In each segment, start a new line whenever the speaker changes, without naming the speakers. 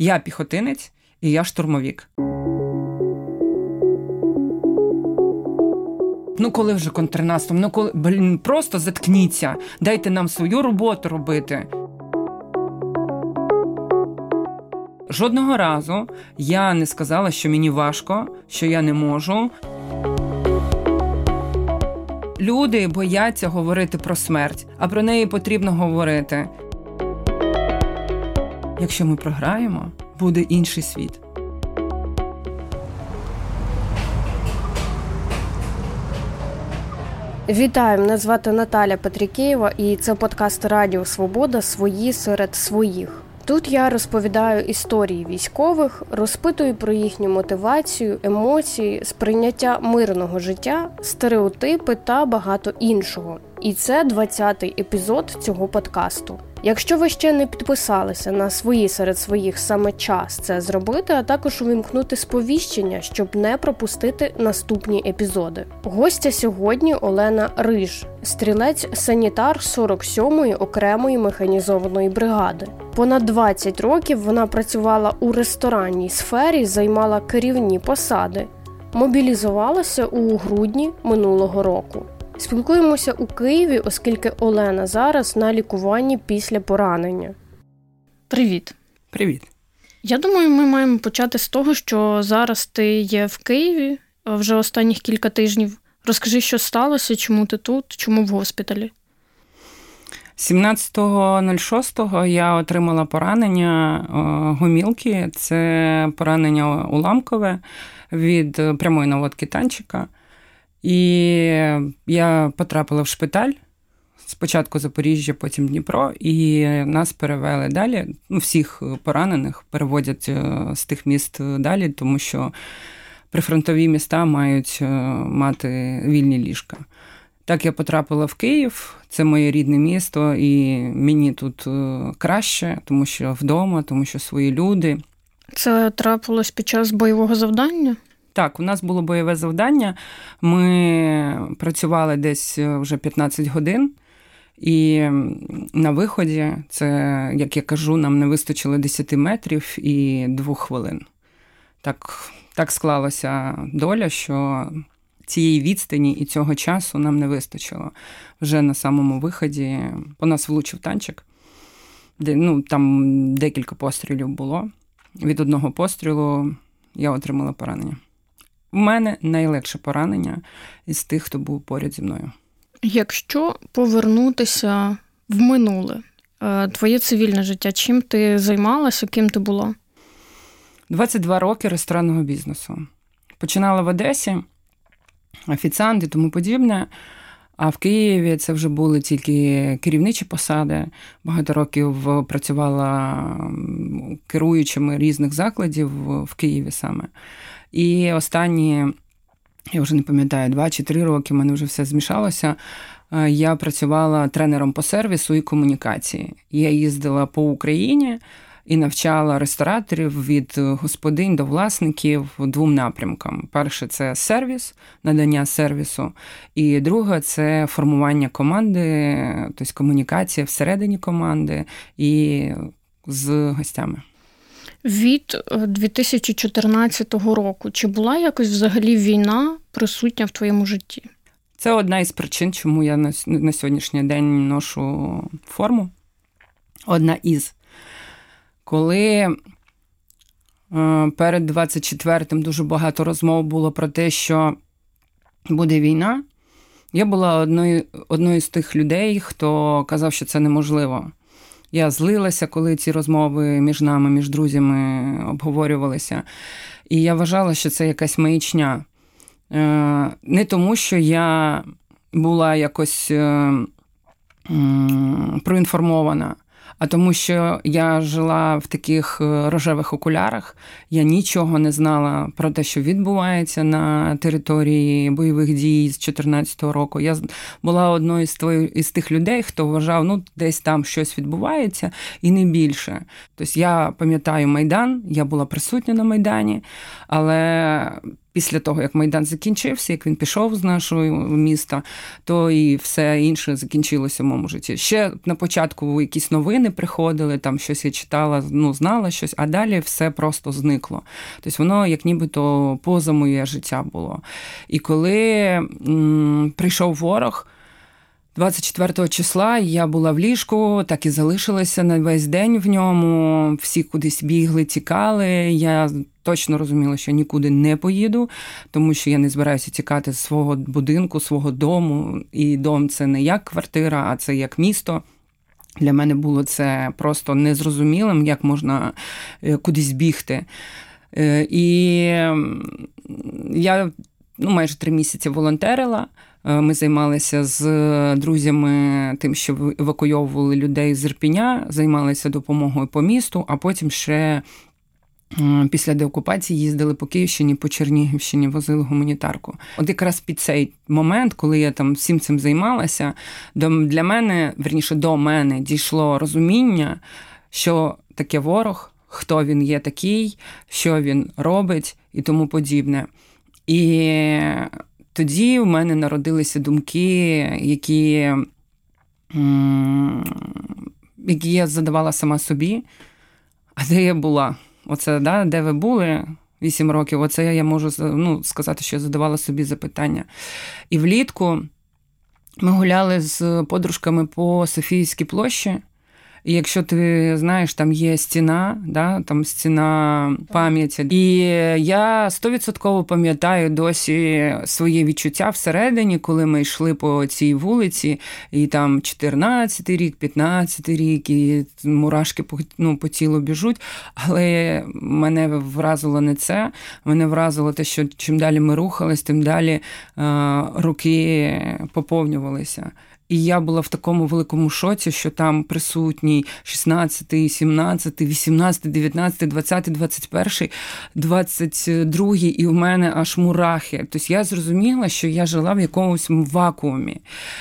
Я піхотинець і я штурмовик. Коли вже контрнаступ? Просто заткніться. Дайте нам свою роботу робити. Жодного разу я не сказала, що мені важко, що я не можу. Люди бояться говорити про смерть, а про неї потрібно говорити. Якщо ми програємо, буде інший світ.
Вітаю, мене звати Наталя Петрікєєва, і це подкаст Радіо Свобода «Свої серед своїх». Тут я розповідаю історії військових, розпитую про їхню мотивацію, емоції, сприйняття мирного життя, стереотипи та багато іншого. І це 20-й епізод цього подкасту. Якщо ви ще не підписалися на «Свої серед своїх», саме час це зробити, а також увімкнути сповіщення, щоб не пропустити наступні епізоди. Гостя сьогодні Олена Риж, стрілець-санітар 47-ї окремої механізованої бригади. Понад 20 років вона працювала у ресторанній сфері, займала керівні посади. Мобілізувалася у грудні минулого року. Спілкуємося у Києві, оскільки Олена зараз на лікуванні після поранення. Привіт.
Привіт.
Я думаю, ми маємо почати з того, що зараз ти є в Києві вже останніх кілька тижнів. Розкажи, що сталося, чому ти тут, чому в госпіталі?
17.06 я отримала поранення гомілки. Це поранення уламкове від прямої наводки танчика. І я потрапила в шпиталь, спочатку Запоріжжя, потім Дніпро, і нас перевели далі. Всіх поранених переводять з тих міст далі, тому що прифронтові міста мають мати вільні ліжка. Так я потрапила в Київ, це моє рідне місто, і мені тут краще, тому що вдома, тому що свої люди.
Це трапилось під час бойового завдання?
Так, у нас було бойове завдання, ми працювали десь вже 15 годин, і на виході, це, як я кажу, нам не вистачило 10 метрів і 2 хвилин. Так склалася доля, що цієї відстані і цього часу нам не вистачило. Вже на самому виході по нас влучив танчик, там декілька пострілів було. Від одного пострілу я отримала поранення. У мене найлегше поранення із тих, хто був поряд зі мною.
Якщо повернутися в минуле, твоє цивільне життя, чим ти займалася, ким ти була?
22 роки ресторанного бізнесу. Починала в Одесі, офіціант і тому подібне, а в Києві це вже були тільки керівничі посади. Багато років працювала керуючими різних закладів в Києві саме. І останні, я вже не пам'ятаю, 2 чи 3 роки, в мене вже все змішалося, я працювала тренером по сервісу і комунікації. Я їздила по Україні і навчала рестораторів від господинь до власників 2 напрямкам. Перше – це сервіс, надання сервісу, і друге – це формування команди, тобто комунікація всередині команди і з гостями.
Від 2014 року. Чи була якось взагалі війна присутня в твоєму житті?
Це одна із причин, чому я на сьогоднішній день ношу форму. Одна із. Коли перед 24-м дуже багато розмов було про те, що буде війна, я була одною з тих людей, хто казав, що це неможливо. Я злилася, коли ці розмови між нами, між друзями обговорювалися. І я вважала, що це якась маячня. Не тому, що я була якось проінформована, а тому, що я жила в таких рожевих окулярах, я нічого не знала про те, що відбувається на території бойових дій з 2014 року. Я була одною із тих людей, хто вважав, десь там щось відбувається і не більше. Тобто я пам'ятаю Майдан, я була присутня на Майдані, але після того, як Майдан закінчився, як він пішов з нашого міста, то і все інше закінчилося в моєму житті. Ще на початку якісь новини приходили, там щось я читала, знала щось, а далі все просто зникло. Тобто воно як нібито поза моє життя було. І коли прийшов ворог, 24 числа я була в ліжку, так і залишилася на весь день в ньому, всі кудись бігли, тікали. Я точно розуміла, що нікуди не поїду, тому що я не збираюся тікати з свого будинку, свого дому. І дом – це не як квартира, а це як місто. Для мене було це просто незрозумілим, як можна кудись бігти. І я майже 3 місяці волонтерила. Ми займалися з друзями тим, що евакуйовували людей з Ірпеня, займалися допомогою по місту, а потім ще після деокупації їздили по Київщині, по Чернігівщині, возили гуманітарку. От якраз під цей момент, коли я там всім цим займалася, для мене, вірніше, до мене дійшло розуміння, що таке ворог, хто він є такий, що він робить і тому подібне. І тоді в мене народилися думки, які я задавала сама собі, а де я була? Оце, да, де ви були 8 років, оце я можу сказати, що я задавала собі запитання. І влітку ми гуляли з подружками по Софіївській площі. І якщо ти знаєш, там є стіна, да, там стіна пам'яті. І я 100% пам'ятаю досі свої відчуття всередині, коли ми йшли по цій вулиці, і там 14-й рік, 15-й рік, і мурашки по тілу біжуть. Але мене вразило не це. Мене вразило те, що чим далі ми рухались, тим далі руки поповнювалися. І я була в такому великому шоці, що там присутній 16-й, 17-й, 18-й, 19-й, 20-й, 21-й, 22-й, і в мене аж мурахи. Тобто я зрозуміла, що я жила в якомусь вакуумі.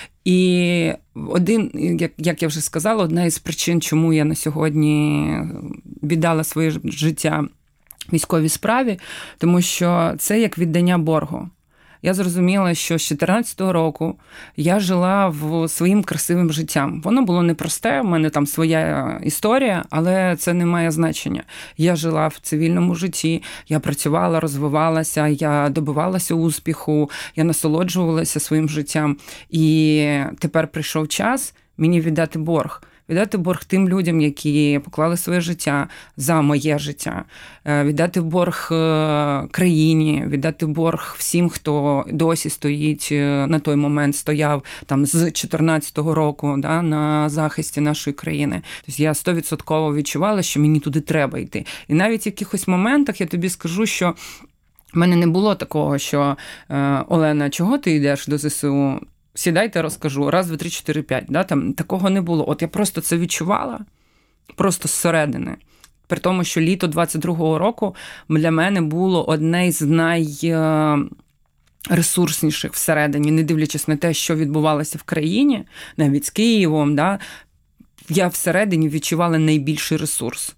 І як я вже сказала, одна із причин, чому я на сьогодні віддала своє життя військовій справі, тому що це як віддання боргу. Я зрозуміла, що з 14-го року я жила своїм красивим життям. Воно було непросте, в мене там своя історія, але це не має значення. Я жила в цивільному житті, я працювала, розвивалася, я добивалася успіху, я насолоджувалася своїм життям. І тепер прийшов час мені віддати борг. Віддати борг тим людям, які поклали своє життя за моє життя. Віддати борг країні, віддати борг всім, хто досі стоїть, на той момент стояв там з 14-го року, да, на захисті нашої країни. Тобто я 100% відчувала, що мені туди треба йти. І навіть в якихось моментах я тобі скажу, що в мене не було такого, що Олена, чого ти йдеш до ЗСУ? Сідайте, розкажу. 1, 2, 3, 4, 5. Да? Там такого не було. От я просто це відчувала, просто зсередини. При тому, що літо 22-го року для мене було одне із найресурсніших всередині, не дивлячись на те, що відбувалося в країні, навіть з Києвом, да? Я всередині відчувала найбільший ресурс.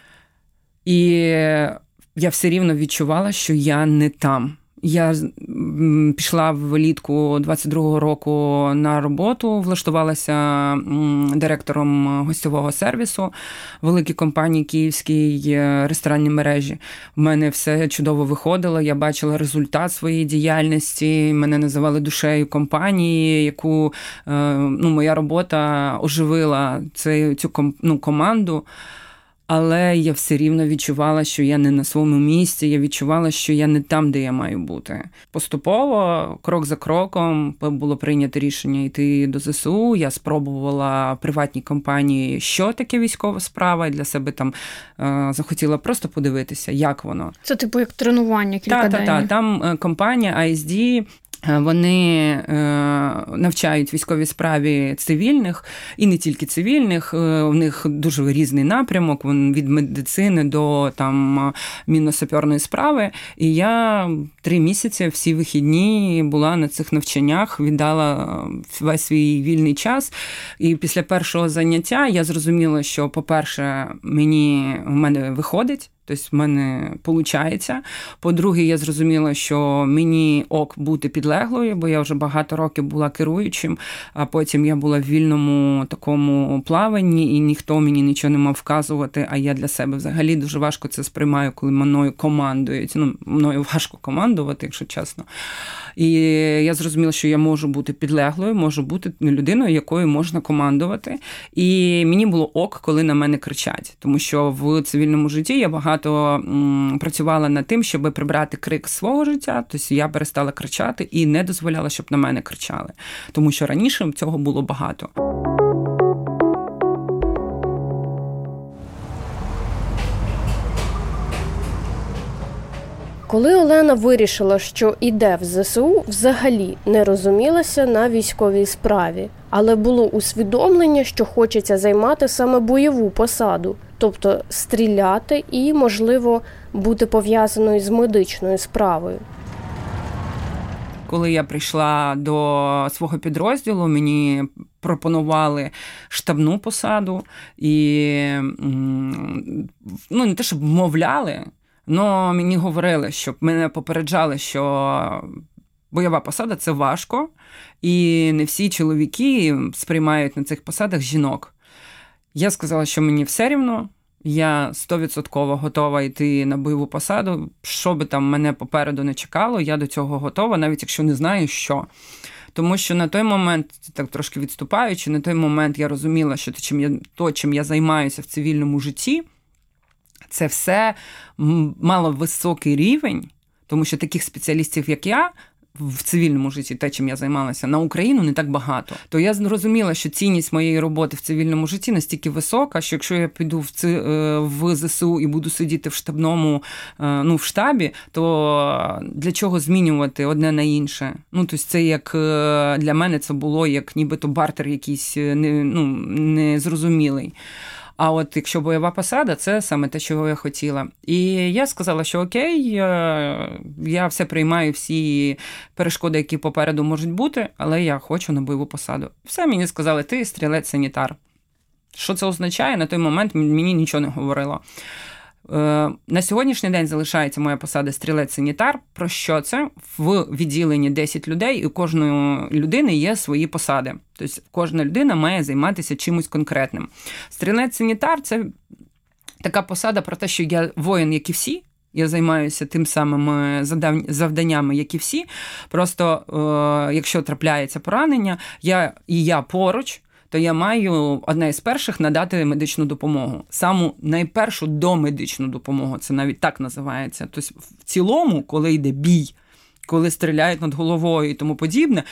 І я все рівно відчувала, що я не там. Я пішла влітку 22-го року на роботу, влаштувалася директором гостьового сервісу великій компанії київській ресторанній мережі. В мене все чудово виходило, я бачила результат своєї діяльності, мене називали душею компанії, яку моя робота оживила цю команду. Але я все рівно відчувала, що я не на своєму місці, я відчувала, що я не там, де я маю бути. Поступово, крок за кроком, було прийнято рішення йти до ЗСУ. Я спробувала приватній компанії, що таке військова справа, і для себе там захотіла просто подивитися, як воно.
Це типу як тренування кілька днів? Так.
Там компанія ISD, вони навчають військовій справі цивільних, і не тільки цивільних, у них дуже різний напрямок, від медицини до там мінно-саперної справи. І я 3 місяці, всі вихідні була на цих навчаннях, віддала весь свій вільний час. І після першого заняття я зрозуміла, що, по-перше, в мене виходить, Тобто в мене виходить. По-друге, я зрозуміла, що мені ок бути підлеглою, бо я вже багато років була керуючим, а потім я була в вільному такому плаванні, і ніхто мені нічого не мав вказувати, а я для себе взагалі дуже важко це сприймаю, коли мною командують. Мною важко командувати, якщо чесно. І я зрозуміла, що я можу бути підлеглою, можу бути людиною, якою можна командувати. І мені було ок, коли на мене кричать. Тому що в цивільному житті я багато працювала над тим, щоб прибрати крик свого життя. Тобто я перестала кричати і не дозволяла, щоб на мене кричали. Тому що раніше цього було багато.
Коли Олена вирішила, що іде в ЗСУ, взагалі не розумілася на військовій справі. Але було усвідомлення, що хочеться займати саме бойову посаду. Тобто стріляти і, можливо, бути пов'язаною з медичною справою.
Коли я прийшла до свого підрозділу, мені пропонували штабну посаду. І, не те, щоб вмовляли, але мені говорили, щоб мене попереджали, що бойова посада – це важко, і не всі чоловіки сприймають на цих посадах жінок. Я сказала, що мені все рівно, я 100% готова йти на бойову посаду, що би там мене попереду не чекало, я до цього готова, навіть якщо не знаю, що. Тому що на той момент, так трошки відступаючи, на той момент я розуміла, що чим я займаюся в цивільному житті, це все мало високий рівень, тому що таких спеціалістів, як я, в цивільному житті, те, чим я займалася, на Україну не так багато. То я зрозуміла, що цінність моєї роботи в цивільному житті настільки висока, що якщо я піду в ЗСУ і буду сидіти в штабному, в штабі, то для чого змінювати одне на інше? Тобто це як для мене це було як нібито бартер якийсь незрозумілий. А от якщо бойова посада, це саме те, чого я хотіла. І я сказала, що окей, я все приймаю, всі перешкоди, які попереду можуть бути, але я хочу на бойову посаду. Все мені сказали, ти стрілець-санітар. Що це означає? На той момент мені нічого не говорило. На сьогоднішній день залишається моя посада стрілець-санітар. Про що це? В відділенні 10 людей, і у кожної людини є свої посади. Тобто кожна людина має займатися чимось конкретним. Стрілець-санітар – це така посада про те, що я воїн, як і всі, я займаюся тим самими завданнями, як і всі. Просто, якщо трапляється поранення, я поруч, то я маю одна із перших надати медичну допомогу. Саму найпершу домедичну допомогу, це навіть так називається. Тобто в цілому, коли йде бій, коли стріляють над головою і тому подібне,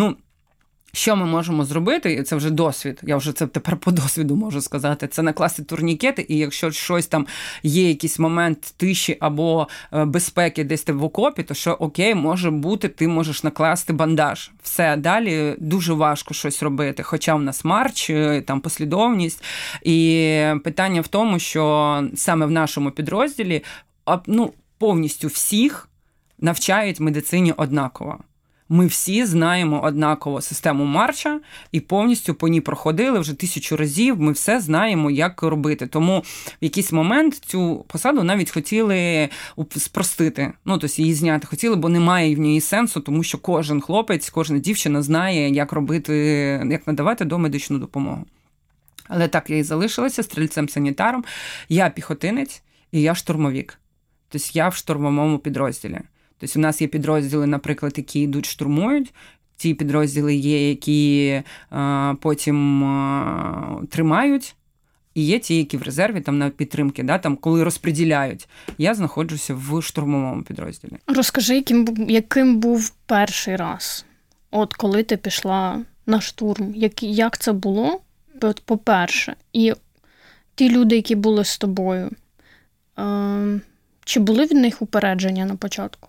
що ми можемо зробити, і це вже досвід, я вже це тепер по досвіду можу сказати, це накласти турнікети, і якщо щось там є, якийсь момент тиші або безпеки десь ти в окопі, то що окей, може бути, ти можеш накласти бандаж. Все, далі дуже важко щось робити, хоча в нас марч, там послідовність. І питання в тому, що саме в нашому підрозділі повністю всіх навчають медицині однаково. Ми всі знаємо однаково систему марча і повністю по ній проходили вже 1000 разів. Ми все знаємо, як робити. Тому в якийсь момент цю посаду навіть хотіли спростити. Тобто її зняти хотіли, бо немає в ній сенсу, тому що кожен хлопець, кожна дівчина знає, як робити, як надавати домедичну допомогу. Але так я і залишилася стрільцем-санітаром. Я піхотинець і я штурмовик. Тобто я в штурмовому підрозділі. Тобто у нас є підрозділи, наприклад, які йдуть штурмують, ті підрозділи є, які потім тримають, і є ті, які в резерві, там на підтримки, там, коли розподіляють. Я знаходжуся в штурмовому підрозділі.
Розкажи, яким був перший раз, от коли ти пішла на штурм? Як це було, по-перше? І ті люди, які були з тобою, чи були в них упередження на початку?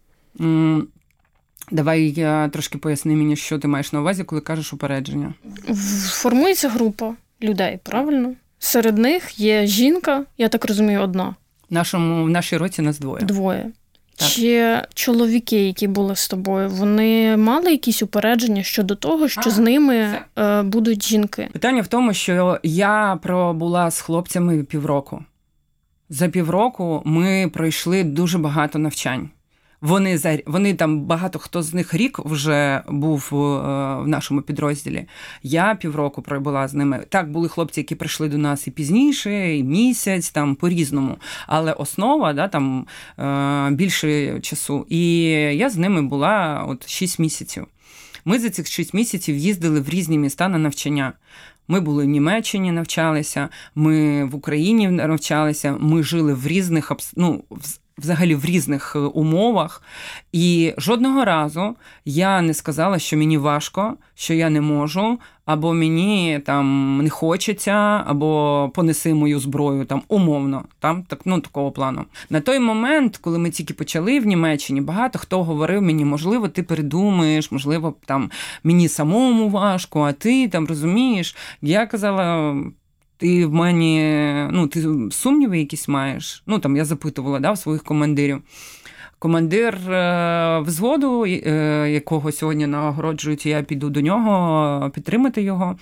Давай я трошки поясни мені, що ти маєш на увазі, коли кажеш упередження.
Формується група людей, правильно? Серед них є жінка, я так розумію, одна.
В нашій роті нас двоє.
Двоє. Так. Чи чоловіки, які були з тобою, вони мали якісь упередження щодо того, що з ними будуть жінки?
Питання в тому, що я пробула з хлопцями 1,5 року. За півроку ми пройшли дуже багато навчань. Вони там, багато хто з них рік вже був в нашому підрозділі. Я півроку пробула з ними. Так, були хлопці, які прийшли до нас і пізніше, і місяць, там по-різному. Але основа, да, там більше часу. І я з ними була 6 місяців. Ми за цих 6 місяців їздили в різні міста на навчання. Ми були в Німеччині, навчалися, ми в Україні навчалися, ми жили в різних, взагалі в різних умовах. І жодного разу я не сказала, що мені важко, що я не можу, або мені там не хочеться, або понеси мою зброю, там умовно, там такого плану. На той момент, коли ми тільки почали в Німеччині, багато хто говорив мені, можливо, ти передумаєш, можливо, там мені самому важко, а ти там розумієш. Я казала, ти в мене, ти сумніви якісь маєш? Там я запитувала, да, в своїх командирів. Командир взводу, якого сьогодні нагороджують, я піду до нього підтримати його.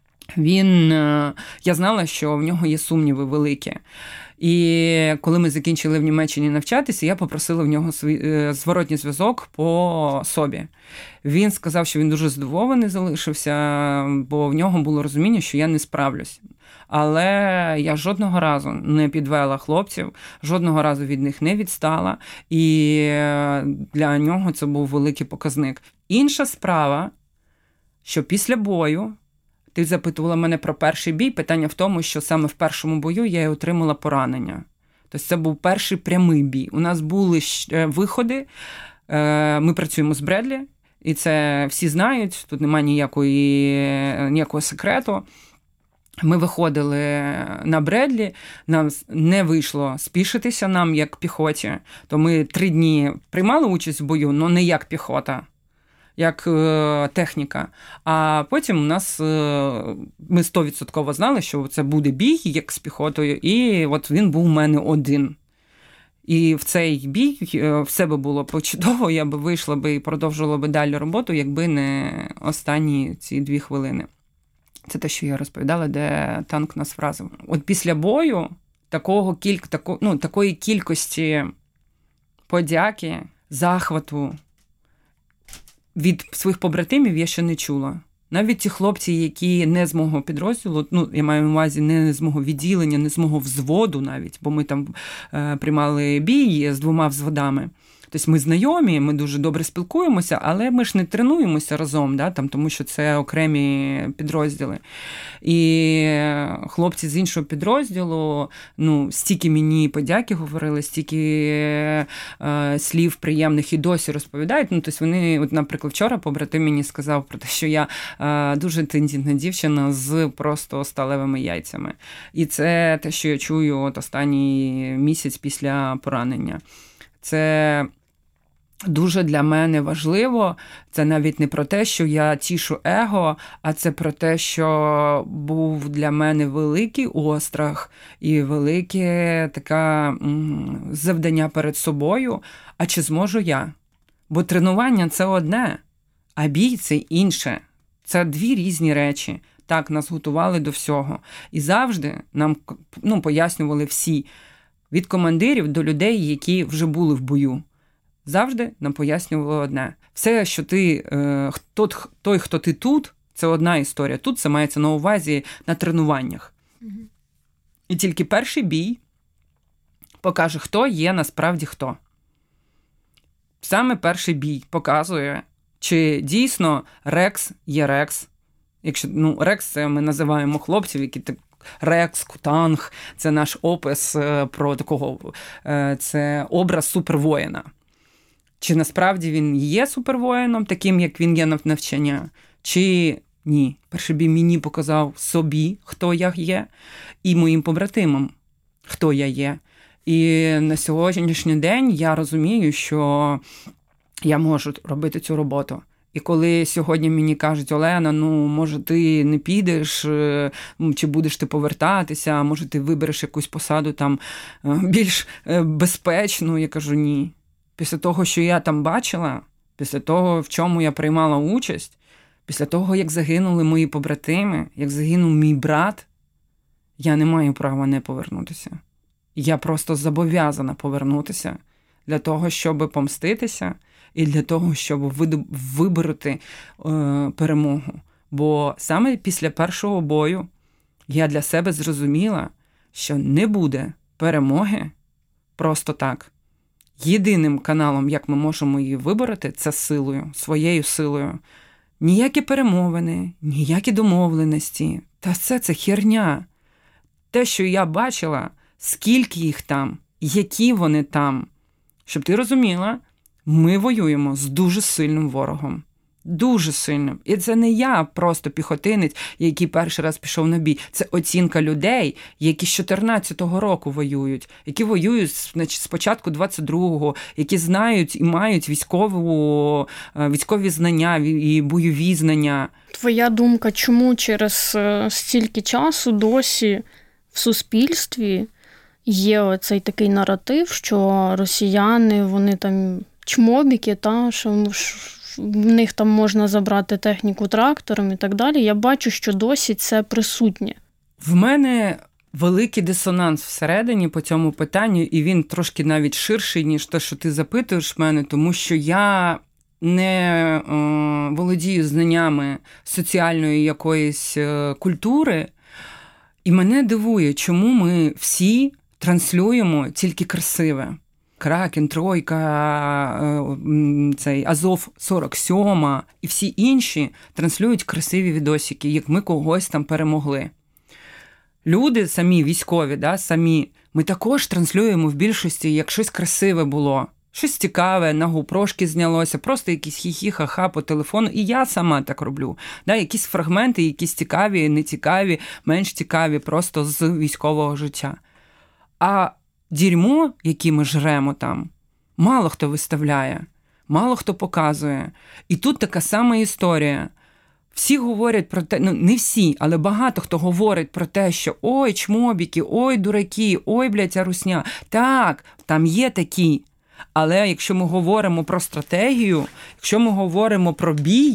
Я знала, що в нього є сумніви великі. І коли ми закінчили в Німеччині навчатися, я попросила в нього зворотній зв'язок по собі. Він сказав, що він дуже здивований залишився, бо в нього було розуміння, що я не справлюсь. Але я жодного разу не підвела хлопців, жодного разу від них не відстала, і для нього це був великий показник. Інша справа, що після бою, ти запитувала мене про перший бій, питання в тому, що саме в першому бою я і отримала поранення. Тобто це був перший прямий бій. У нас були виходи, ми працюємо з Бредлі, і це всі знають, тут немає ніякого секрету. Ми виходили на Бредлі, нам не вийшло спішитися нам, як піхоті, то ми 3 дні приймали участь в бою, але не як піхота, як техніка. А потім у нас, ми 100% знали, що це буде бій, як з піхотою, і от він був у мене один. І в цей бій все би було почудово, я би вийшла би і продовжувала би далі роботу, якби не останні ці 2 хвилини. Це те, що я розповідала, де танк нас вразив. От після бою такої кількості подяки, захвату від своїх побратимів я ще не чула. Навіть ті хлопці, які не з мого підрозділу, я маю на увазі не з мого відділення, не з мого взводу навіть, бо ми там приймали бій з 2 взводами. Тобто ми знайомі, ми дуже добре спілкуємося, але ми ж не тренуємося разом, да, тому що це окремі підрозділи. І хлопці з іншого підрозділу, стільки мені подяки говорили, стільки слів приємних і досі розповідають. Тобто вони, наприклад, вчора побратим мені сказав про те, що я дуже тендітна дівчина з просто сталевими яйцями. І це те, що я чую останній місяць після поранення. Це дуже для мене важливо. Це навіть не про те, що я тішу его, а це про те, що був для мене великий острах і велике таке завдання перед собою. А чи зможу я? Бо тренування – це одне, а бій – це інше. Це 2 різні речі. Так, нас готували до всього. І завжди нам пояснювали всі, від командирів до людей, які вже були в бою. Завжди нам пояснювали одне. Все, що той, хто ти тут, це одна історія. Тут це мається на увазі на тренуваннях. І тільки перший бій покаже, хто є насправді хто. Саме перший бій показує, чи дійсно Рекс є Рекс. Якщо, Рекс – це ми називаємо хлопців, які Рекс, Кутанг – це наш опис про такого, це образ супервоїна. Чи насправді він є супервоїном, таким, як він є на навчання, чи ні. Перший бій мені показав собі, хто я є, і моїм побратимам, хто я є. І на сьогоднішній день я розумію, що я можу робити цю роботу. І коли сьогодні мені кажуть, Олена, може ти не підеш, чи будеш ти повертатися, може ти вибереш якусь посаду там більш безпечну, я кажу, ні. Після того, що я там бачила, після того, в чому я приймала участь, після того, як загинули мої побратими, як загинув мій брат, я не маю права не повернутися. Я просто зобов'язана повернутися для того, щоб помститися і для того, щоб вибороти перемогу. Бо саме після першого бою я для себе зрозуміла, що не буде перемоги просто так. Єдиним каналом, як ми можемо її вибороти, це силою, своєю силою. Ніякі перемовини, ніякі домовленості. Та все це херня. Те, що я бачила, скільки їх там, які вони там. Щоб ти розуміла, ми воюємо з дуже сильним ворогом. Дуже сильним. І це не я просто піхотинець, який перший раз пішов на бій. Це оцінка людей, які з 14-го року воюють, які воюють з початку 22-го, які знають і мають військові знання і бойові знання.
Твоя думка, чому через стільки часу досі в суспільстві є оцей такий наратив, що росіяни, вони там чмобіки, що в них там можна забрати техніку трактором і так далі. Я бачу, що досі це присутнє.
В мене великий дисонанс всередині по цьому питанню, і він трошки навіть ширший, ніж те, що ти запитуєш мене, тому що я не володію знаннями соціальної якоїсь культури, і мене дивує, чому ми всі транслюємо тільки красиве. Кракен, Тройка, цей Азов 47 і всі інші транслюють красиві відосики, як ми когось там перемогли. Люди самі, військові, самі, ми також транслюємо в більшості, як щось красиве було, щось цікаве, на гупрошки знялося, просто якісь хі-хі-ха-ха по телефону, і я сама так роблю. Якісь фрагменти, якісь цікаві, нецікаві, менш цікаві, просто з військового життя. А дерьмо, яке ми жремо там, мало хто виставляє, мало хто показує. І тут така сама історія. Всі говорять про те, не всі, але багато хто говорить про те, що ой, чмобіки, ой, дураки, ой, блядь, русня. Так, там є такі. Але якщо ми говоримо про стратегію, якщо ми говоримо про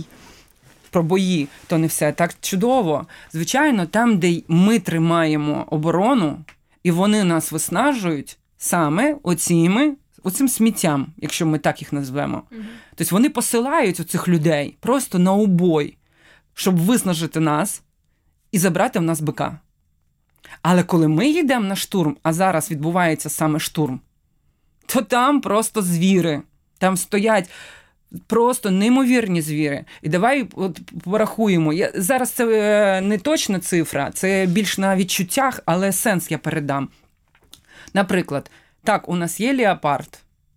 бої, то не все так чудово. Звичайно, там, де ми тримаємо оборону, і вони нас виснажують саме оцим сміттям, якщо ми так їх назвемо. Тобто вони посилають оцих людей просто на убой, щоб виснажити нас і забрати в нас бика. Але коли ми йдемо на штурм, а зараз відбувається саме штурм, то там просто звіри. Там стоять просто неймовірні звіри. І давай порахуємо. Зараз це не точна цифра, це більш на відчуттях, але сенс я передам. Наприклад, так, у нас є леопард.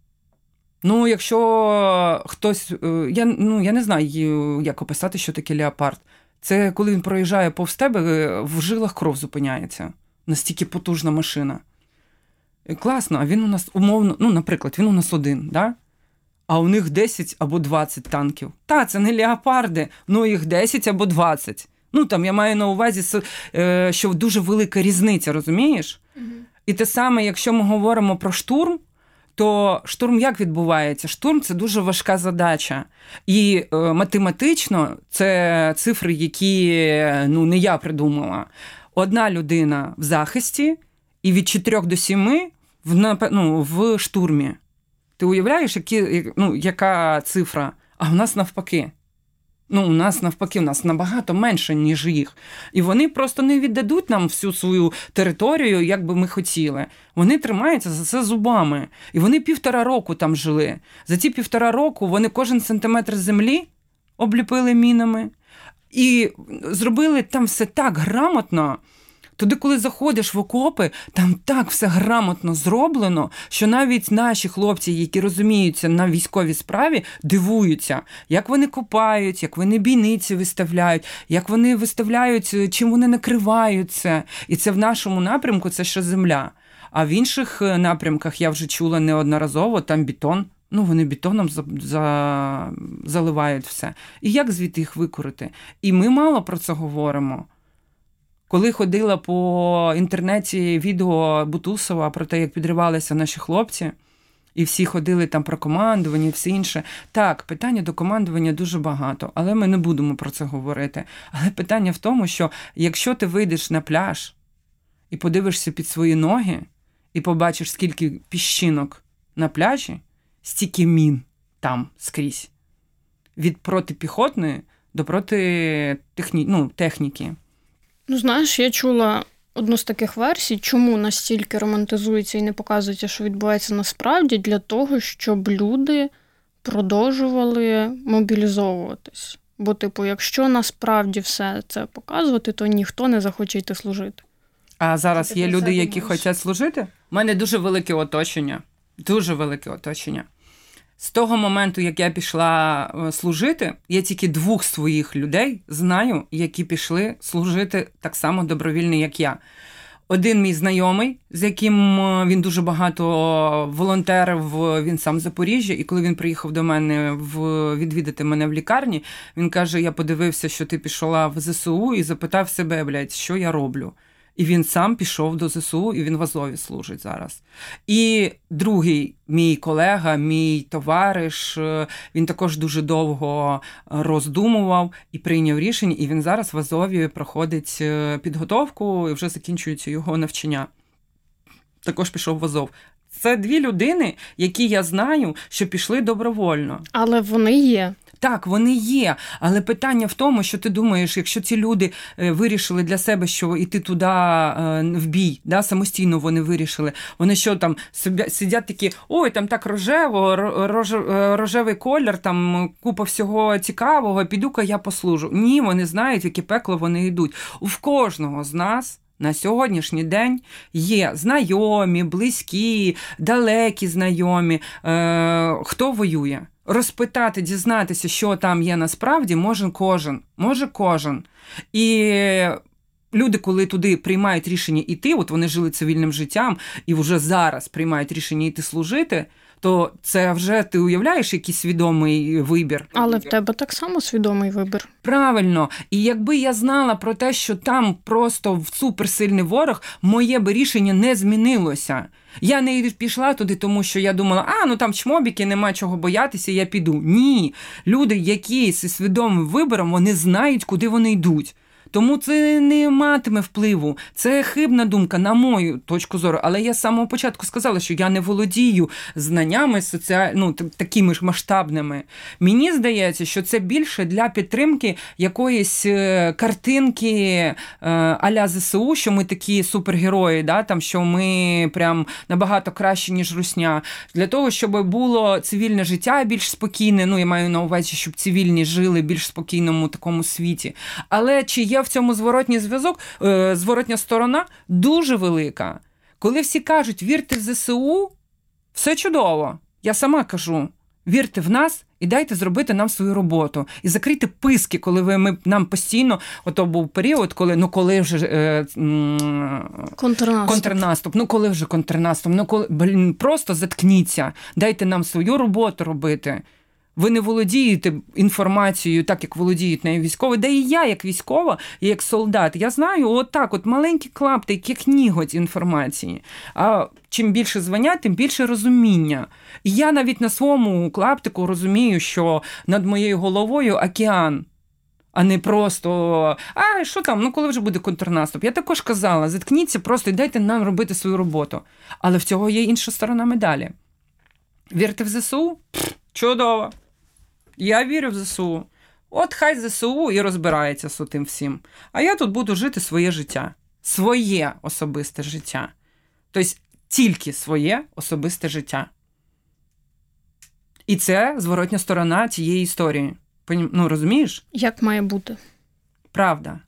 Якщо хтось... Я не знаю, як описати, що таке леопард. Це коли він проїжджає повз тебе, в жилах кров зупиняється. Настільки потужна машина. Класно, а він у нас умовно... наприклад, він у нас один, да? А у них 10 або 20 танків. Це не леопарди, їх 10 або 20. Там я маю на увазі, що дуже велика різниця, розумієш? І те саме, якщо ми говоримо про штурм, то штурм як відбувається? Штурм – це дуже важка задача. І математично це цифри, які не я придумала. Одна людина в захисті і від 4 до 7 в штурмі. Ти уявляєш, яка цифра? А в нас навпаки. У нас набагато менше, ніж їх. І вони просто не віддадуть нам всю свою територію, як би ми хотіли. Вони тримаються за це зубами. І вони 1,5 року там жили. За ці 1,5 року вони кожен сантиметр землі обліпили мінами. І зробили там все так грамотно. Туди, коли заходиш в окопи, там так все грамотно зроблено, що навіть наші хлопці, які розуміються на військовій справі, дивуються, як вони копають, як вони бійниці виставляють, як вони виставляють, чим вони накривають це. І це в нашому напрямку, це ще земля. А в інших напрямках, я вже чула неодноразово, там бетон. Вони бетоном заливають все. І як звідти їх викурити? І ми мало про це говоримо. Коли ходила по інтернеті відео Бутусова про те, як підривалися наші хлопці, і всі ходили там про командування і все інше. Так, питання до командування дуже багато, але ми не будемо про це говорити. Але питання в тому, що якщо ти вийдеш на пляж і подивишся під свої ноги, і побачиш, скільки піщинок на пляжі, стільки мін там скрізь. Від протипіхотної до техніки.
Ну, знаєш, я чула одну з таких версій, чому настільки романтизується і не показується, що відбувається насправді, для того, щоб люди продовжували мобілізовуватись. Бо, якщо насправді все це показувати, то ніхто не захоче йти служити.
А зараз є люди, які хочуть служити? У мене дуже велике оточення. Дуже велике оточення. З того моменту, як я пішла служити, я тільки 2 своїх людей знаю, які пішли служити так само добровільно, як я. Один мій знайомий, з яким він дуже багато волонтерив, він сам з Запоріжжя, і коли він приїхав до мене відвідати мене в лікарні, він каже, я подивився, що ти пішла в ЗСУ і запитав себе, що я роблю. І він сам пішов до ЗСУ, і він в Азові служить зараз. І другий мій колега, мій товариш, він також дуже довго роздумував і прийняв рішення, і він зараз в Азові проходить підготовку, і вже закінчується його навчання. Також пішов в Азов. Це 2 людини, які я знаю, що пішли добровольно. Але
вони є.
Так, вони є, але питання в тому, що ти думаєш, якщо ці люди вирішили для себе, що йти туди в бій, самостійно вони вирішили, вони що там сидять такі, ой, там так рожевий колір, там купа всього цікавого, піду-ка я послужу. Ні, вони знають, в яке пекло вони йдуть. У кожного з нас на сьогоднішній день є знайомі, близькі, далекі знайомі, хто воює. Розпитати, дізнатися, що там є насправді, може кожен. І люди, коли туди приймають рішення йти, от вони жили цивільним життям і вже зараз приймають рішення йти служити, то це вже, ти уявляєш, який свідомий вибір.
Але в тебе так само свідомий вибір.
Правильно. І якби я знала про те, що там просто суперсильний ворог, моє би рішення не змінилося. Я не пішла туди, тому що я думала, там чмобіки, нема чого боятися, я піду. Ні. Люди, які зі свідомим вибором, вони знають, куди вони йдуть. Тому це не матиме впливу. Це хибна думка, на мою точку зору. Але я з самого початку сказала, що я не володію знаннями такими ж масштабними. Мені здається, що це більше для підтримки якоїсь картинки а-ля ЗСУ, що ми такі супергерої, що ми прям набагато краще, ніж русня. Для того, щоб було цивільне життя більш спокійне, я маю на увазі, щоб цивільні жили в більш спокійному такому світі. Але чи є в цьому зворотній зв'язок, зворотня сторона дуже велика. Коли всі кажуть, вірте в ЗСУ, все чудово. Я сама кажу, вірте в нас і дайте зробити нам свою роботу. І закрийте писки, коли нам постійно, ото був період, коли вже контрнаступ. Коли вже контрнаступ? Просто заткніться. Дайте нам свою роботу робити. Ви не володієте інформацією так, як володіють нею військові. Да і я, як військова, і як солдат, я знаю маленький клаптик, як ніготь інформації. А чим більше звання, тим більше розуміння. І я навіть на своєму клаптику розумію, що над моєю головою океан, а не просто, що там, коли вже буде контрнаступ. Я також казала, заткніться просто і дайте нам робити свою роботу. Але в цього є інша сторона медалі. Вірте в ЗСУ? Чудово. Я вірю в ЗСУ. От хай ЗСУ і розбирається з тим всім. А я тут буду жити своє життя. Своє особисте життя. Тобто тільки своє особисте життя. І це зворотня сторона цієї історії. Розумієш?
Як має бути.
Правда.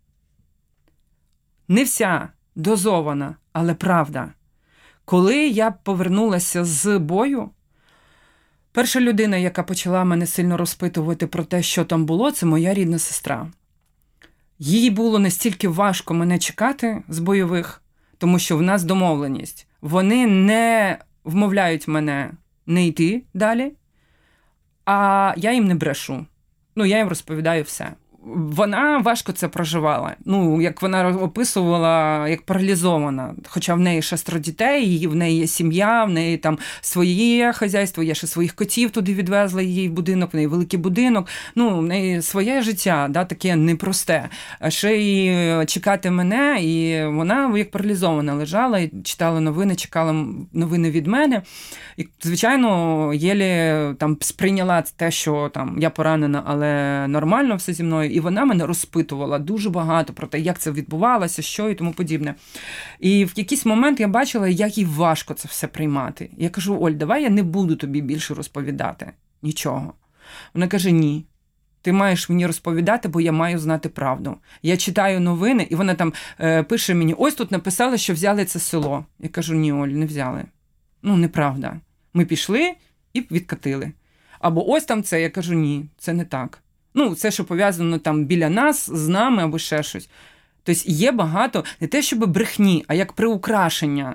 Не вся дозована, але правда. Коли я повернулася з бою, перша людина, яка почала мене сильно розпитувати про те, що там було, це моя рідна сестра. Їй було настільки важко мене чекати з бойових, тому що в нас домовленість. Вони не вмовляють мене не йти далі, а я їм не брешу. Я їм розповідаю все. вона важко це проживала. Як вона описувала, як паралізована. Хоча в неї 6 дітей, і в неї є сім'я, в неї там своє хазяйство, є ще своїх котів туди відвезли її в будинок, в неї великий будинок. В неї своє життя, таке непросте. А ще й чекати мене, і вона як паралізована лежала і читала новини, чекала новини від мене. І, звичайно, єлі там сприйняла те, що там я поранена, але нормально все зі мною. І вона мене розпитувала дуже багато про те, як це відбувалося, що і тому подібне. І в якийсь момент я бачила, як їй важко це все приймати. Я кажу: Оль, давай я не буду тобі більше розповідати нічого. Вона каже: ні. Ти маєш мені розповідати, бо я маю знати правду. Я читаю новини, і вона там пише мені: ось тут написали, що взяли це село. Я кажу: ні, Оль, не взяли. Неправда. Ми пішли і відкатили. Або ось там це. Я кажу: ні, це не так. Це, що пов'язано там біля нас, з нами, або ще щось. Тобто є багато, не те, щоб брехні, а як приукрашення.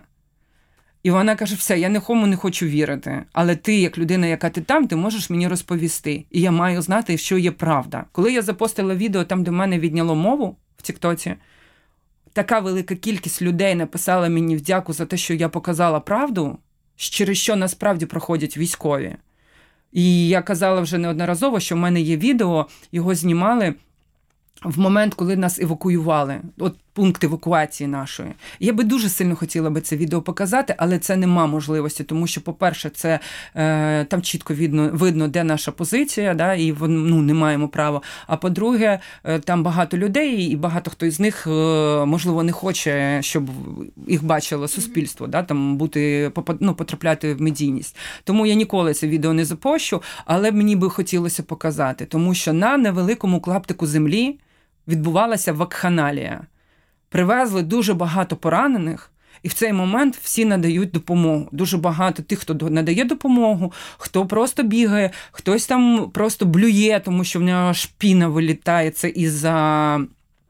І вона каже: все, я нікому не хочу вірити, але ти, як людина, яка ти там, ти можеш мені розповісти. І я маю знати, що є правда. Коли я запостила відео там, де в мене відняло мову в Тіктоці, така велика кількість людей написала мені вдяку за те, що я показала правду, через що насправді проходять військові. І я казала вже неодноразово, що в мене є відео, його знімали в момент, коли нас евакуювали. От пункт евакуації нашої. Я би дуже сильно хотіла би це відео показати, але це нема можливості, тому що, по-перше, це там чітко видно, де наша позиція, і не маємо права. А по-друге, там багато людей, і багато хто із них, можливо, не хоче, щоб їх бачило суспільство, там потрапляти в медійність. Тому я ніколи це відео не запощу, але мені би хотілося показати, тому що на невеликому клаптику землі відбувалася вакханалія. Привезли дуже багато поранених, і в цей момент всі надають допомогу. Дуже багато тих, хто надає допомогу, хто просто бігає, хтось там просто блює, тому що в нього шпіна вилітає, це із-за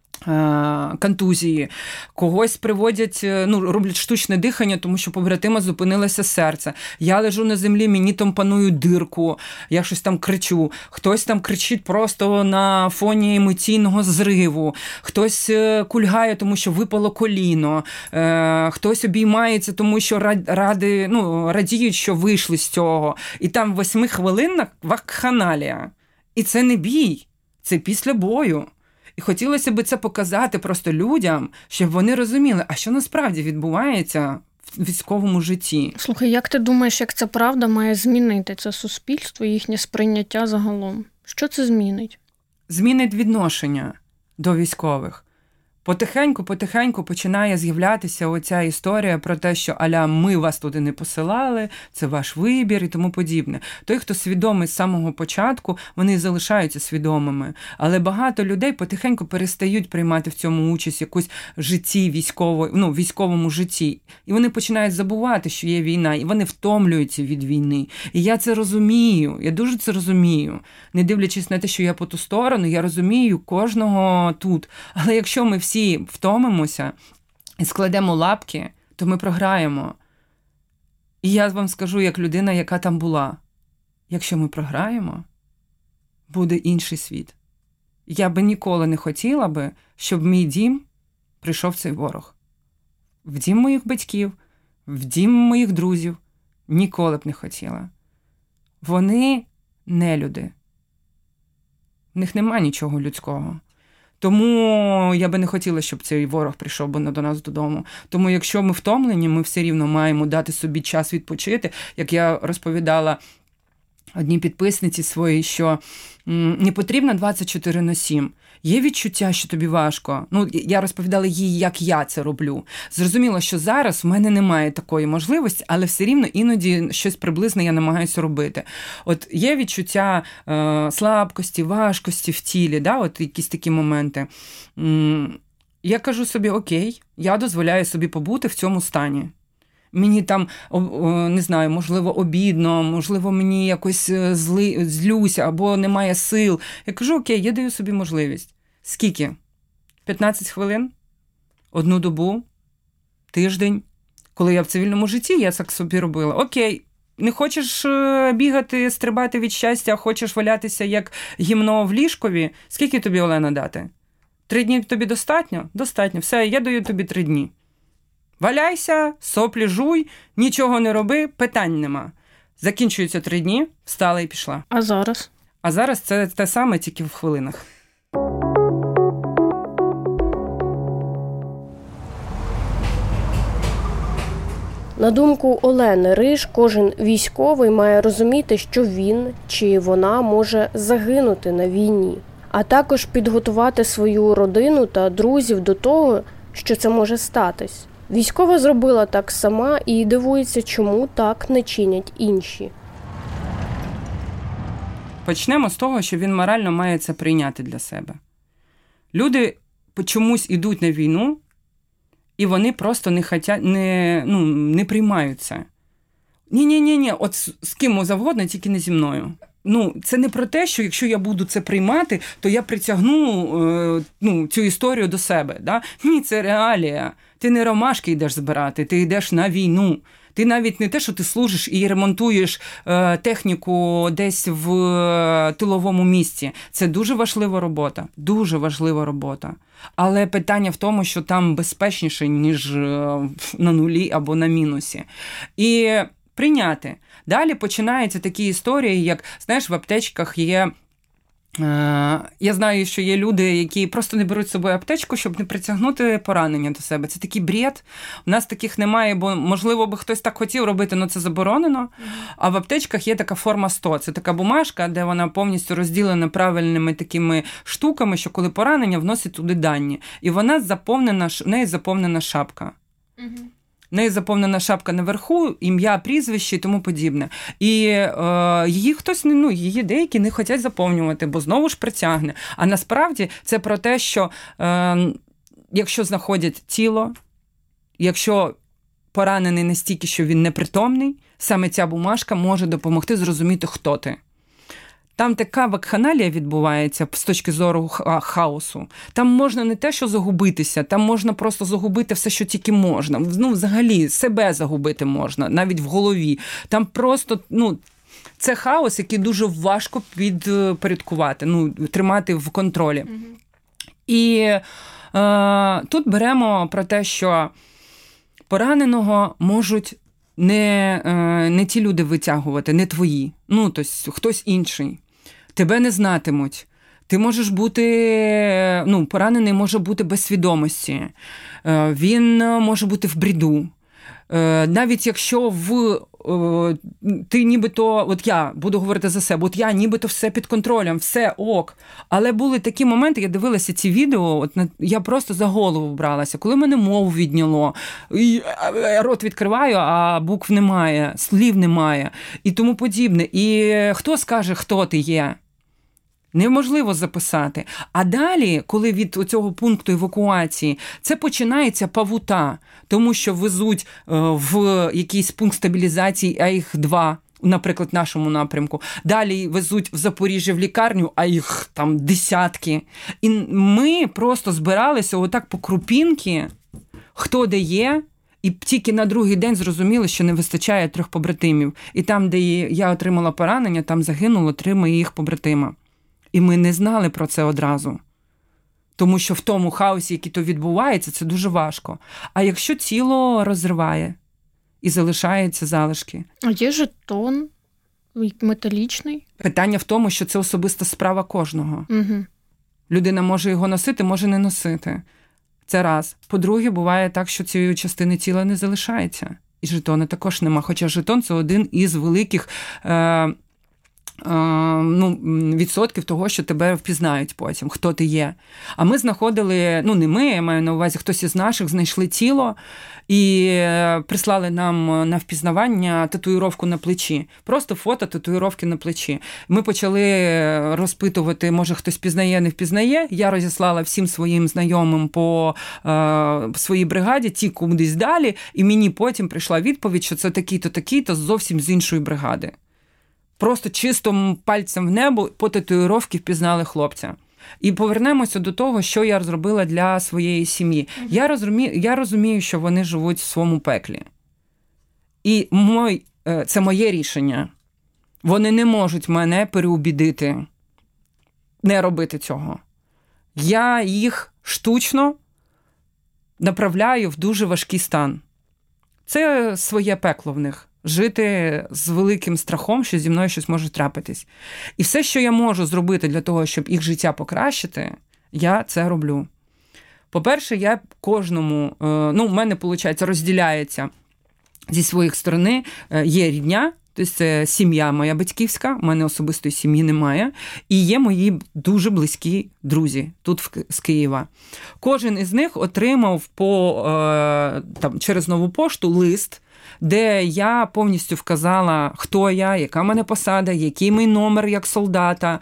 контузії. Когось приводять, роблять штучне дихання, тому що побратима зупинилося серце. Я лежу на землі, мені там панують дирку, я щось там кричу. Хтось там кричить просто на фоні емоційного зриву. Хтось кульгає, тому що випало коліно. Хтось обіймається, тому що радіють, що вийшли з цього. І там 8 хвилинна вакханалія. І це не бій, це після бою. І хотілося б це показати просто людям, щоб вони розуміли, а що насправді відбувається в військовому житті.
Слухай, як ти думаєш, як ця правда має змінити це суспільство, їхнє сприйняття загалом? Що це змінить?
Змінить відношення до військових. Потихеньку починає з'являтися оця історія про те, що аля ми вас туди не посилали, це ваш вибір і тому подібне. Той, хто свідомий з самого початку, вони залишаються свідомими. Але багато людей потихеньку перестають приймати в цьому участь якусь житті військовому житті. І вони починають забувати, що є війна, і вони втомлюються від війни. І я це розумію, я дуже це розумію. Не дивлячись на те, що я по ту сторону, я розумію кожного тут. Але якщо ми всі втомимося і складемо лапки, то ми програємо. І я вам скажу, як людина, яка там була, якщо ми програємо, буде інший світ. Я би ніколи не хотіла би, щоб в мій дім прийшов цей ворог. В дім моїх батьків, в дім моїх друзів ніколи б не хотіла. Вони не люди. В них нема нічого людського. Тому я би не хотіла, щоб цей ворог прийшов би до нас додому. Тому якщо ми втомлені, ми все рівно маємо дати собі час відпочити. Як я розповідала одній підписниці своїй, що не потрібно 24/7. Є відчуття, що тобі важко. Я розповідала їй, як я це роблю. Зрозуміло, що зараз в мене немає такої можливості, але все рівно іноді щось приблизне я намагаюся робити. От є відчуття слабкості, важкості в тілі, от якісь такі моменти. Я кажу собі, окей, я дозволяю собі побути в цьому стані. Мені там, не знаю, можливо, обідно, можливо, мені якось злюся або немає сил. Я кажу, окей, я даю собі можливість. Скільки? 15 хвилин? 1 добу? Тиждень? Коли я в цивільному житті, я так собі робила. Окей, Не хочеш бігати, стрибати від щастя, а хочеш валятися як гімно в ліжкові? Скільки тобі, Олена, дати? 3 дні тобі достатньо? Достатньо. Все, я даю тобі 3 дні. Валяйся, соплі жуй, нічого не роби, питань нема. Закінчуються 3 дні, встала і пішла.
А зараз?
А зараз це те саме, тільки в хвилинах.
На думку Олени Риж, кожен військовий має розуміти, що він чи вона може загинути на війні, а також підготувати свою родину та друзів до того, що це може статись. Військова зробила так сама і дивується, чому так не чинять інші.
Почнемо з того, що він морально має це прийняти для себе. Люди чомусь ідуть на війну, і вони просто не приймають це. Ні, от з ким завгодно, тільки не зі мною. Це не про те, що якщо я буду це приймати, то я притягну цю історію до себе. Да? Ні, це реалія. Ти не ромашки йдеш збирати, ти йдеш на війну. Ти навіть не те, що ти служиш і ремонтуєш техніку десь в тиловому місці. Це дуже важлива робота. Дуже важлива робота. Але питання в тому, що там безпечніше, ніж на нулі або на мінусі. І прийняти. Далі починаються такі історії, як, знаєш, в аптечках є... Я знаю, що є люди, які просто не беруть з собою аптечку, щоб не притягнути поранення до себе. Це такий бред. У нас таких немає, бо, можливо, би хтось так хотів робити, але це заборонено. А в аптечках є така форма 100. Це така бумажка, де вона повністю розділена правильними такими штуками, що коли поранення, вносить туди дані. І вона заповнена, в неї заповнена шапка. В неї заповнена шапка наверху, ім'я, прізвище і тому подібне. І її хтось, її деякі не хочуть заповнювати, бо знову ж притягне. А насправді це про те, що якщо знаходять тіло, якщо поранений настільки, що він непритомний, саме ця бумажка може допомогти зрозуміти, хто ти. Там така вакханалія відбувається з точки зору хаосу. Там можна не те, що загубитися, там можна просто загубити все, що тільки можна. Взагалі, себе загубити можна, навіть в голові. Там просто, це хаос, який дуже важко підпорядкувати, тримати в контролі. І тут беремо про те, що пораненого можуть не ті люди витягувати, не твої, тобто хтось інший. Тебе не знатимуть. Ти можеш бути, поранений може бути без свідомості. Він може бути в бреду. Навіть якщо ти нібито, от я буду говорити за себе, от я нібито все під контролем, все ок. Але були такі моменти, я дивилася ці відео, я просто за голову бралася. Коли мене мову відняло, рот відкриваю, а букв немає, слів немає і тому подібне. І хто скаже, хто ти є? Неможливо записати. А далі, коли від цього пункту евакуації, це починається павута, тому що везуть в якийсь пункт стабілізації, а їх 2, наприклад, в нашому напрямку. Далі везуть в Запоріжжя в лікарню, а їх там десятки. І ми просто збиралися отак по крупінки, хто де є, і тільки на другий день зрозуміли, що не вистачає 3 побратимів. І там, де я отримала поранення, там загинуло 3 моїх побратима. І ми не знали про це одразу. Тому що в тому хаосі, який то відбувається, це дуже важко. А якщо тіло розриває і залишаються залишки?
А є жетон металічний?
Питання в тому, що це особиста справа кожного.
Угу.
Людина може його носити, може не носити. Це раз. По-друге, буває так, що цієї частини тіла не залишається. І жетона також нема. Хоча жетон – це один із великих... відсотків того, що тебе впізнають потім, хто ти є. А ми знаходили, не ми, я маю на увазі, хтось із наших знайшли тіло і прислали нам на впізнавання татуїровку на плечі. Просто фото татуїровки на плечі. Ми почали розпитувати, може хтось впізнає, не впізнає. Я розіслала всім своїм знайомим по своїй бригаді, ті кудись далі, і мені потім прийшла відповідь, що це такий-то, такий-то зовсім з іншої бригади. Просто чисто пальцем в небо по татуїровці впізнали хлопця. І повернемося до того, що я зробила для своєї сім'ї. Я розумію, що вони живуть в своєму пеклі. І мій це моє рішення. Вони не можуть мене переубідити не робити цього. Я їх штучно направляю в дуже важкий стан. Це своє пекло в них. Жити з великим страхом, що зі мною щось може трапитись. І все, що я можу зробити для того, щоб їх життя покращити, я це роблю. По-перше, я кожному, в мене, виходить, розділяється зі своїх сторони, є рідня, тобто це сім'я моя батьківська, в мене особистої сім'ї немає, і є мої дуже близькі друзі тут з Києва. Кожен із них отримав через нову пошту лист, де я повністю вказала, хто я, яка в мене посада, який мій номер як солдата,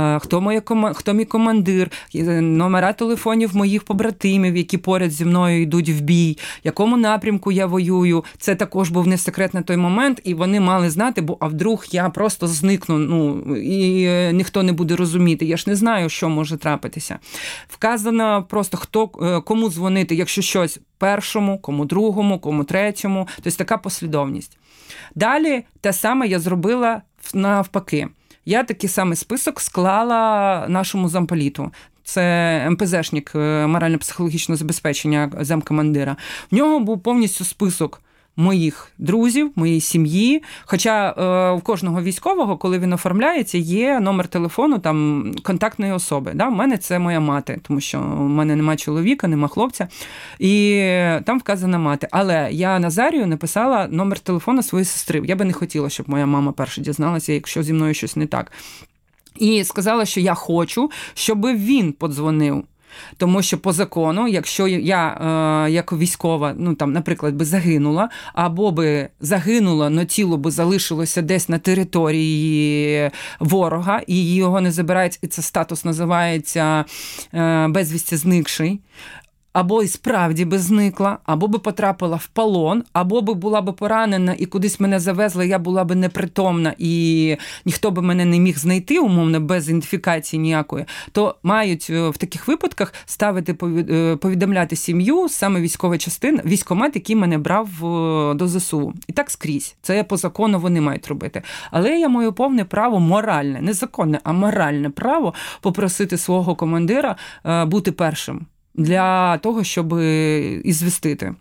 хто мій командир, номера телефонів моїх побратимів, які поряд зі мною йдуть в бій, в якому напрямку я воюю. Це також був не секрет на той момент, і вони мали знати, а вдруг я просто зникну, і ніхто не буде розуміти. Я ж не знаю, що може трапитися. Вказано просто, кому дзвонити, якщо щось, першому, кому другому, кому третьому. Тобто така послідовність. Далі те саме я зробила навпаки. Я такий самий список склала нашому замполіту. Це МПЗшник, морально-психологічного забезпечення замкомандира. В нього був повністю список моїх друзів, моєї сім'ї. Хоча в кожного військового, коли він оформляється, є номер телефону там контактної особи. Да? У мене це моя мати, тому що в мене нема чоловіка, нема хлопця. І там вказана мати. Але я Назарію написала номер телефону своєї сестри. Я би не хотіла, щоб моя мама перша дізналася, якщо зі мною щось не так. І сказала, що я хочу, щоб він подзвонив. Тому що по закону, якщо я як військова, наприклад, би загинула, або би загинула, но тіло би залишилося десь на території ворога, і його не забирають, і це статус називається безвісті зникший, або і справді би зникла, або би потрапила в полон, або би була би поранена і кудись мене завезли, я була би непритомна і ніхто би мене не міг знайти, умовно, без ідентифікації ніякої, то мають в таких випадках повідомляти сім'ю, саме військова частина, військкомат, який мене брав до ЗСУ. І так скрізь. Це по закону вони мають робити. Але я маю повне право моральне, не законне, а моральне право попросити свого командира бути першим. Для того, щоб ізвістити.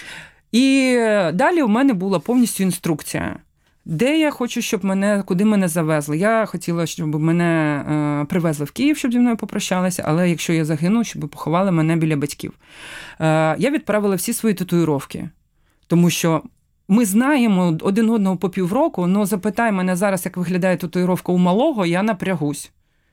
І далі у мене була повністю інструкція. Де я хочу, куди мене завезли. Я хотіла, щоб мене привезли в Київ, щоб зі мною попрощалися, але якщо я загину, щоб поховали мене біля батьків. Я відправила всі свої татуїровки, тому що ми знаємо один одного по півроку, але запитай мене зараз, як виглядає татуїровка у малого, я напрягусь.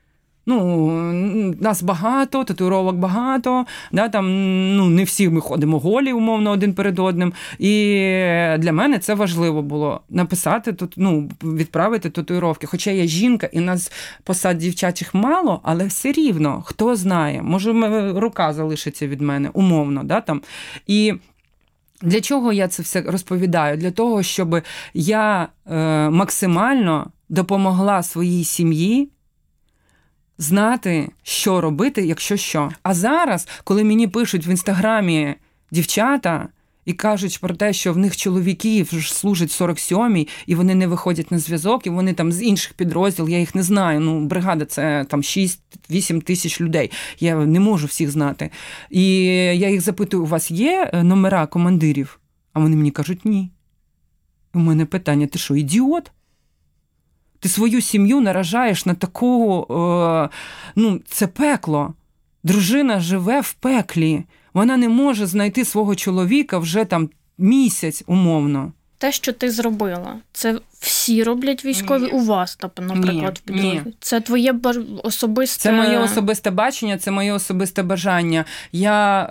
Нас багато, татуїровок багато, да, там, не всі ми ходимо голі, умовно, один перед одним. І для мене це важливо було написати, відправити татуїровки. Хоча я жінка, і нас посад дівчачих мало, але все рівно, хто знає, може рука залишиться від мене, умовно. Да, там. І для чого я це все розповідаю? Для того, щоб я максимально допомогла своїй сім'ї знати, що робити, якщо що. А зараз, коли мені пишуть в Інстаграмі дівчата і кажуть про те, що в них чоловіки служать 47-й, і вони не виходять на зв'язок, і вони там з інших підрозділів, я їх не знаю, бригада це там 6-8 тисяч людей, я не можу всіх знати. І я їх запитую, у вас є номера командирів? А вони мені кажуть, ні. У мене питання, ти що, ідіот? Ти свою сім'ю наражаєш на таку, це пекло. Дружина живе в пеклі. Вона не може знайти свого чоловіка вже там місяць, умовно.
Те, що ти зробила, це всі роблять військові у вас, наприклад, в підрозділі? Це твоє особисте...
Це моє особисте бачення, це моє особисте бажання. Я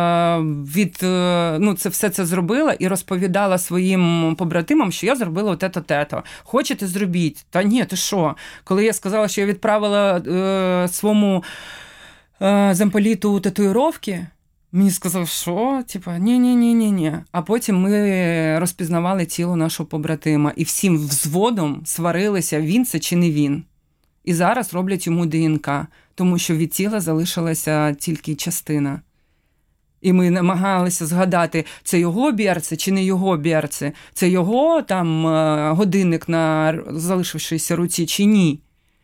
все це зробила і розповідала своїм побратимам, що я зробила те-то. Хочете, зробіть? Та ні, ти що? Коли я сказала, що я відправила своєму замполіту татуїровки, мені сказав, що? Ні. А потім ми розпізнавали тіло нашого побратима. І всім взводом сварилися, він це чи не він. І зараз роблять йому ДНК, тому що від тіла залишилася тільки частина. І ми намагалися згадати, це його берце чи не його берце, це його там годинник на залишившійся руці чи ні.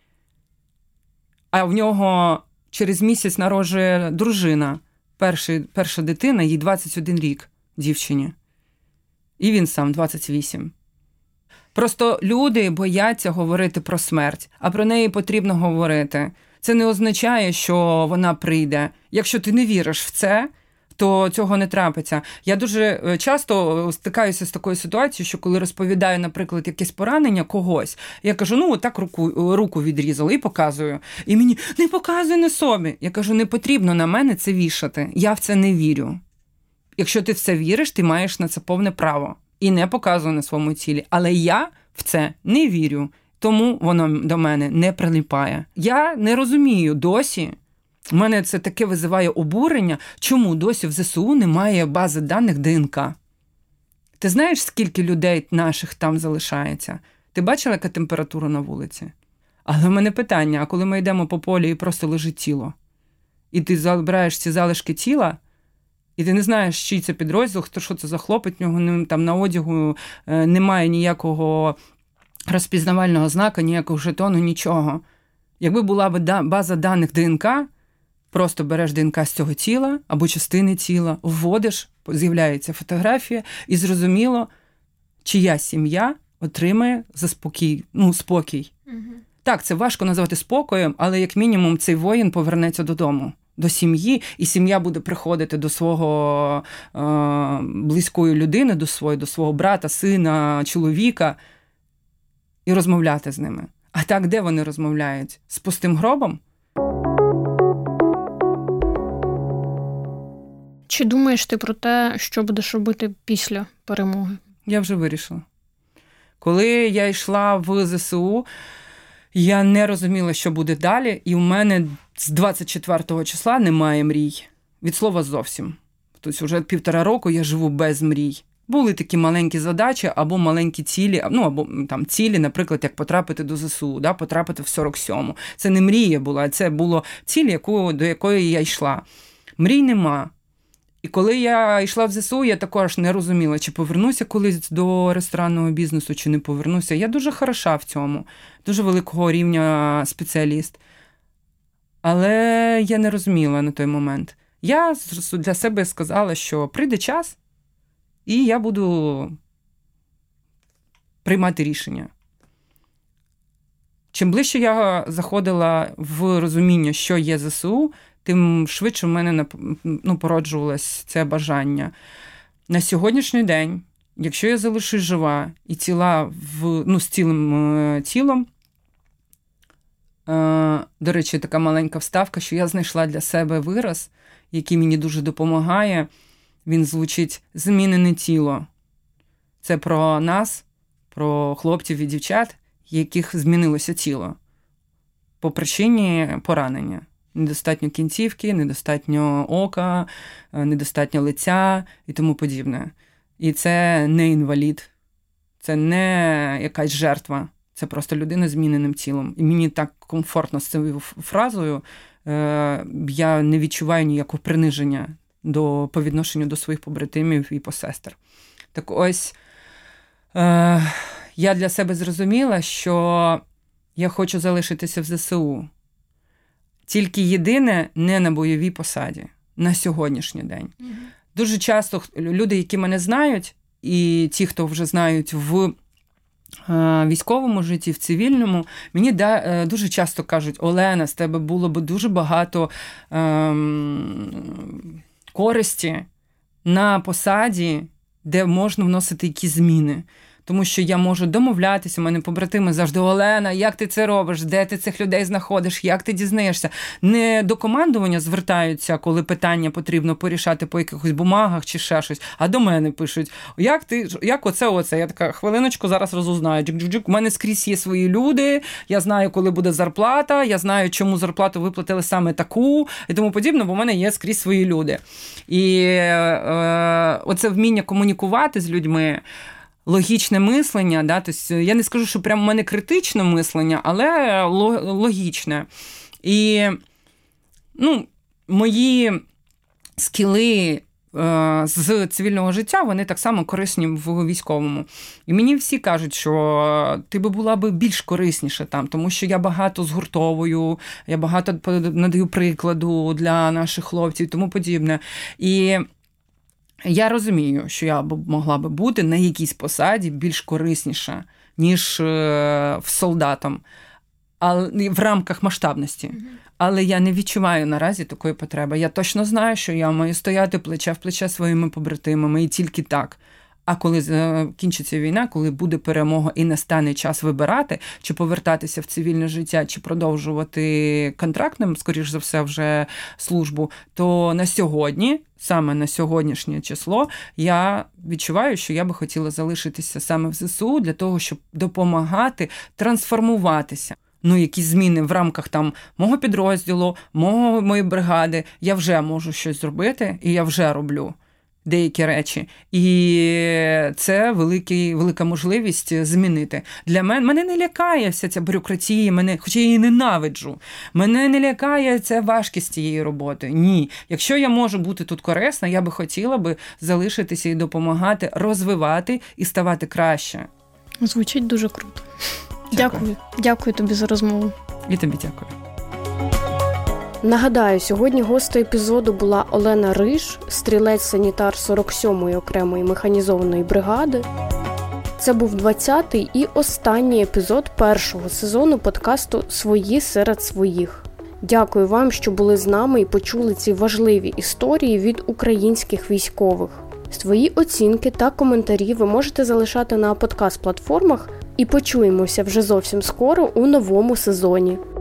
А в нього через місяць народжує дружина, перша дитина, їй 21 рік, дівчині. І він сам 28. Просто люди бояться говорити про смерть, а про неї потрібно говорити. Це не означає, що вона прийде. Якщо ти не віриш в це, то цього не трапиться. Я дуже часто стикаюся з такою ситуацією, що коли розповідаю, наприклад, якесь поранення когось, я кажу, так руку відрізали і показую. І мені, не показуй на собі. Я кажу, не потрібно на мене це вішати. Я в це не вірю. Якщо ти в це віриш, ти маєш на це повне право. І не показую на своєму тілі. Але я в це не вірю. Тому воно до мене не прилипає. Я не розумію досі, у мене це таке визиває обурення, чому досі в ЗСУ немає бази даних ДНК. Ти знаєш, скільки людей наших там залишається? Ти бачила, яка температура на вулиці? Але в мене питання, а коли ми йдемо по полі і просто лежить тіло, і ти забираєш ці залишки тіла, і ти не знаєш, чий це підрозділ, що це за хлопець, в нього там на одягу немає ніякого розпізнавального знака, ніякого жетону, нічого. Якби була б база даних ДНК, просто береш ДНК з цього тіла або частини тіла, вводиш, з'являється фотографія, і зрозуміло, чия сім'я отримає спокій. Угу. Так, це важко назвати спокоєм, але як мінімум цей воїн повернеться додому, до сім'ї, і сім'я буде приходити до свого близької людини, до свого брата, сина, чоловіка, і розмовляти з ними. А так, де вони розмовляють? З пустим гробом?
Чи думаєш ти про те, що будеш робити після перемоги?
Я вже вирішила. Коли я йшла в ЗСУ, я не розуміла, що буде далі, і у мене з 24 числа немає мрій. Від слова зовсім. Тобто вже 1,5 року я живу без мрій. Були такі маленькі задачі або маленькі цілі, або там цілі, наприклад, як потрапити до ЗСУ, потрапити в 47-му. Це не мрія була, це було ціль, до якої я йшла. Мрій нема. І коли я йшла в ЗСУ, я також не розуміла, чи повернуся колись до ресторанного бізнесу, чи не повернуся. Я дуже хороша в цьому, дуже великого рівня спеціаліст. Але я не розуміла на той момент. Я для себе сказала, що прийде час, і я буду приймати рішення. Чим ближче я заходила в розуміння, що є ЗСУ, тим швидше в мене породжувалось це бажання. На сьогоднішній день, якщо я залишусь жива і ціла з цілим тілом, до речі, така маленька вставка, що я знайшла для себе вираз, який мені дуже допомагає. Він звучить «змінене тіло». Це про нас, про хлопців і дівчат, яких змінилося тіло по причині поранення. Недостатньо кінцівки, недостатньо ока, недостатньо лиця і тому подібне. І це не інвалід, це не якась жертва, це просто людина з зміненим тілом. І мені так комфортно з цією фразою, я не відчуваю ніякого приниження по відношенню до своїх побратимів і посестер. Так ось, я для себе зрозуміла, що я хочу залишитися в ЗСУ. Тільки єдине, не на бойовій посаді, на сьогоднішній день. Mm-hmm. Дуже часто люди, які мене знають, і ті, хто вже знають в військовому житті, в цивільному, мені дуже часто кажуть: Олена, з тебе було б дуже багато користі на посаді, де можна вносити якісь зміни. Тому що я можу домовлятися, у мене побратими завжди: Олена, як ти це робиш, де ти цих людей знаходиш, як ти дізнаєшся. Не до командування звертаються, коли питання потрібно порішати по якихось бумагах чи ще щось, а до мене пишуть: як оце? Я така: хвилиночку, зараз розузнаю. У мене скрізь є свої люди, я знаю, коли буде зарплата, я знаю, чому зарплату виплатили саме таку і тому подібне, бо в мене є скрізь свої люди. І оце вміння комунікувати з людьми, логічне мислення, тобто я не скажу, що прямо в мене критичне мислення, але логічне. І мої скіли з цивільного життя, вони так само корисні в військовому. І мені всі кажуть, що ти би була би більш корисніша там, тому що я багато згуртовую, я багато надаю прикладу для наших хлопців і тому подібне. І я розумію, що я могла би бути на якійсь посаді більш корисніша, ніж в солдатам, але в рамках масштабності. Але я не відчуваю наразі такої потреби. Я точно знаю, що я маю стояти плече в плече своїми побратимами, і тільки так. А коли кінчиться війна, коли буде перемога і настане час вибирати, чи повертатися в цивільне життя, чи продовжувати контрактним, скоріш за все, вже службу, то на сьогодні, саме на сьогоднішнє число, я відчуваю, що я би хотіла залишитися саме в ЗСУ для того, щоб допомагати трансформуватися. Якісь зміни в рамках там мого підрозділу, моєї бригади, я вже можу щось зробити, і я вже роблю деякі речі. І це велика можливість змінити. Для мене не лякає вся ця бюрократія, хоча я її ненавиджу. Мене не лякає ця важкість цієї роботи. Ні. Якщо я можу бути тут корисна, я би хотіла би залишитися і допомагати, розвивати і ставати краще.
Звучить дуже круто. Дякую тобі за розмову.
І тобі дякую.
Нагадаю, сьогодні гостею епізоду була Олена Риж, стрілець-санітар 47-ї окремої механізованої бригади. Це був 20-й і останній епізод першого сезону подкасту «Свої серед своїх». Дякую вам, що були з нами і почули ці важливі історії від українських військових. Свої оцінки та коментарі ви можете залишати на подкаст-платформах, і почуємося вже зовсім скоро у новому сезоні.